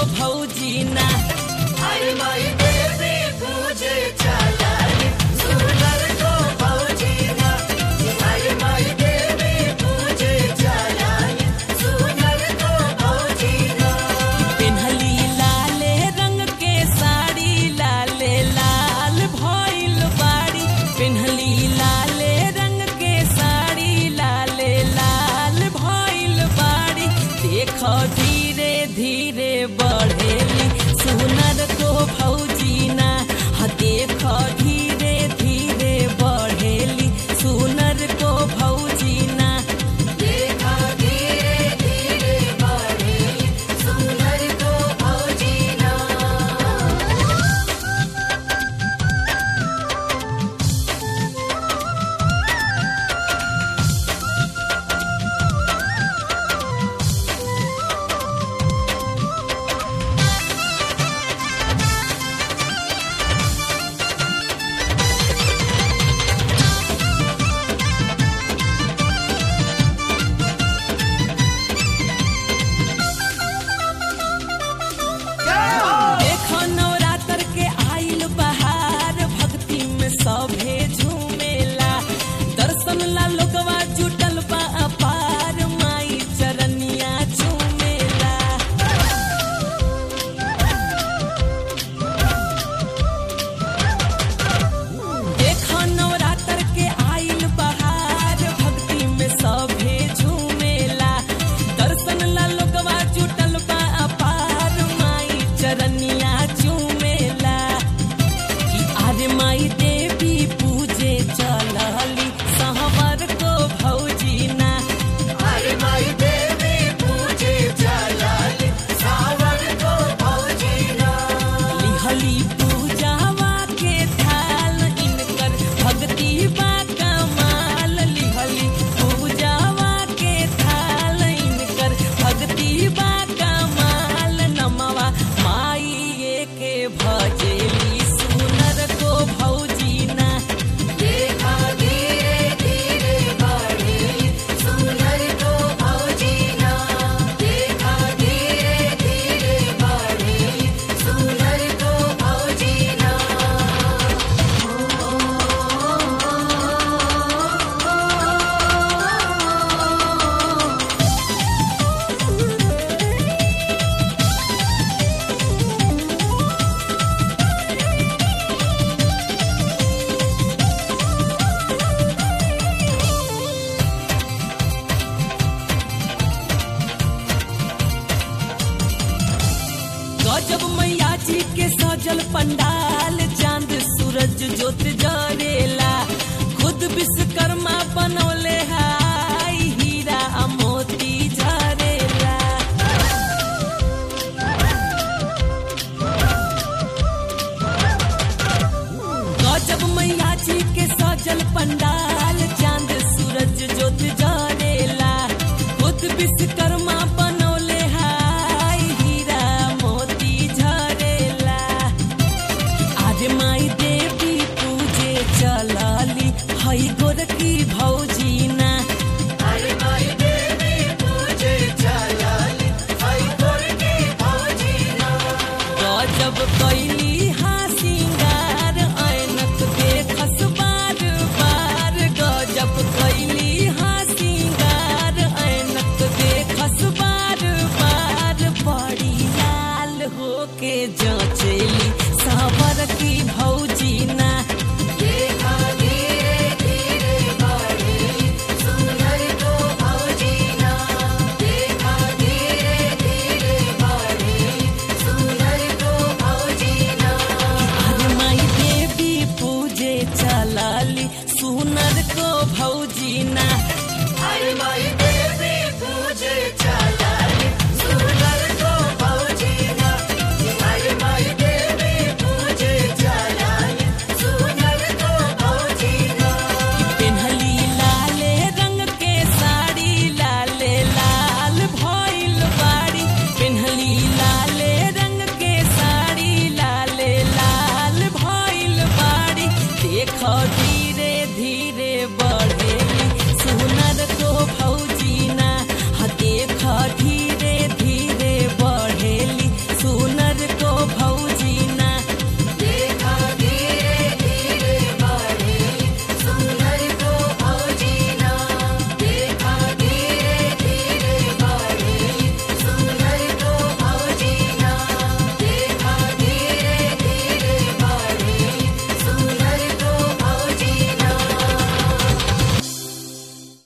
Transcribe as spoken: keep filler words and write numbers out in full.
भौजी ना। अरे माई देवी पूजे चलाली सुनर को भौजी ना। अरे माई देवी पूजे चलाली सुनर को भौजी ना। पेन्हली लाले रंग के साड़ी लाले लाल भइल बाड़ी। पेन्हली लाले रंग के साड़ी लाले लाल भइल बाड़ी। देख धीरे धीरे बढ़ेली सुनर को भौजी ना। हाँ देख धीरे धीरे बढ़ेली सुनर को भौजी ना। देखा धीरे धीरे बढ़ेली सुनर को भौजी ना। देखो नवरात्र के आइल बहार भक्ति में सभे झूमेला। दर्शन ला लोगवा जुटल बा अपार माई चरनिया झूमेला। देखो नवरात्र के आइल बहार भक्ति में सभे झूमेला। दर्शन ला लोगवा जुटल बा अपार माई चरनिया झूमेला। कि आरे माई देवी पूजे चलली सहवर को भौजी ना। अरे माई देवी पूजे चलाली सावर को भौजी ना। लिहली पूजावा के थाल इनकर भक्ति बा कमाल। लिहली पूजावा के थाल इनकर भक्ति बा कमाल। नमवा माई के भजेली सुनर को भौजी ना। देखा धीरे धीरे बढ़ेली सुनर को भौजी ना। देखा धीरे धीरे बढ़ेली सुनर को भौजी ना। गजब मैया जी के सजल पंडाल चांद सूरज जोत जरेला। खुद विश्वकर्मा बनौले हाय हीरा आ मोती झरेला। गजब मैया जी के सजल पंडाल चांद सूरज जोत जरेला। खुद विश्वकर्मा बनौले हाय हीरा मोती झरेला। आज माई देवी पूजे चलली हई गोरकी भौजी ना। अरे माई देवी पूजे चलाली हई गोरकी भौजी ना। गजब कैली हाँ सिंगार ऐनक देखस बार बार। गजब कैली हाँ सिंगार ऐनक देखस बार बार। बड़ी लाल होके जांचेली